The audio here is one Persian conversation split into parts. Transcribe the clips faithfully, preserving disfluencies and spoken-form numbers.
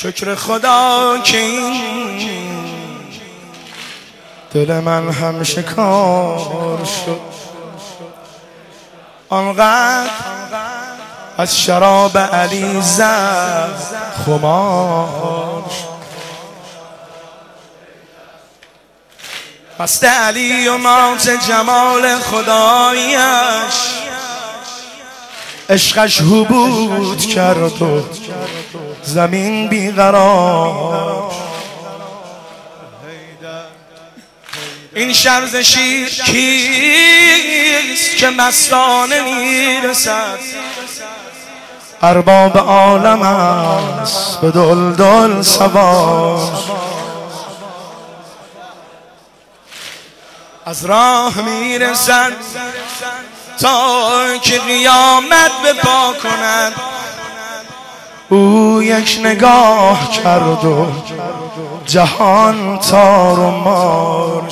شکر خدا که این دل من هم شکار شد، آنقدر از شراب علی زد خمار شد. مست علی و مات جمال خدایش، عشقش حبود کرد و زمین بیقرار. این شرز شیر کیست که مستانه میرسد، ارباب عالم است به دلدل سوار. از راه میرسد تا که قیامت به پا کند، او یک نگاه کرد و جهان تار و مار.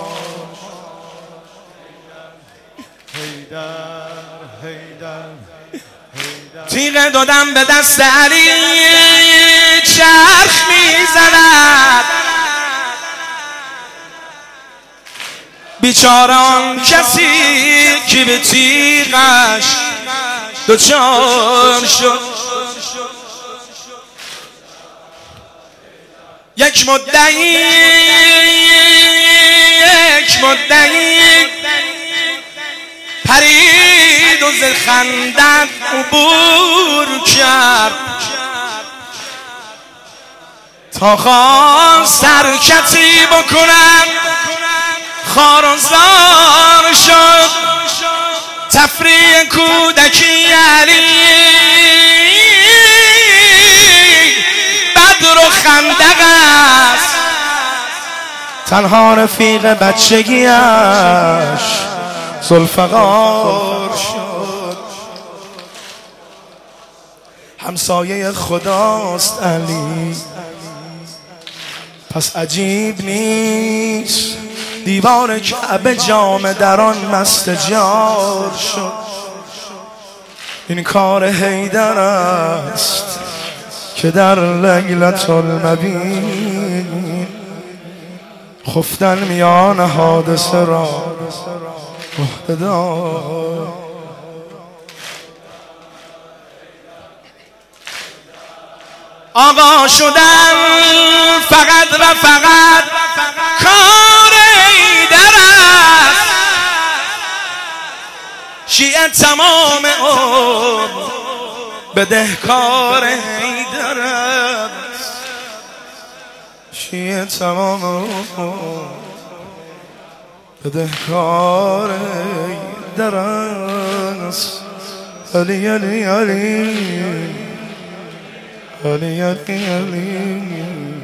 تیغ دادم به دست علی چرخ میزند، بیچاره آن کسی که به تیغش دچار شد. یک مدعی یک مدعی پرید و ز خندق عبور کرد، تا خواست حرکتی بکنم خوار و زار شد. تفریح کودکی علی بدر و خندق است، تنها رفیق بچگیش ذوالفقار شد. همسایه خداست علی، پس عجیب نیست دیوار کعبه جامه در آن مست جار شد. این کار حیدر است که در لیلة المبین خفتن میان حادثه را مهتدار. آقا شدن فقط و فقط کار حیدر است، شیعه تمام عمر بدهکار حیدر است، شیعه تمام عمر بدهکار حیدر است. علی علی علی علی علی علی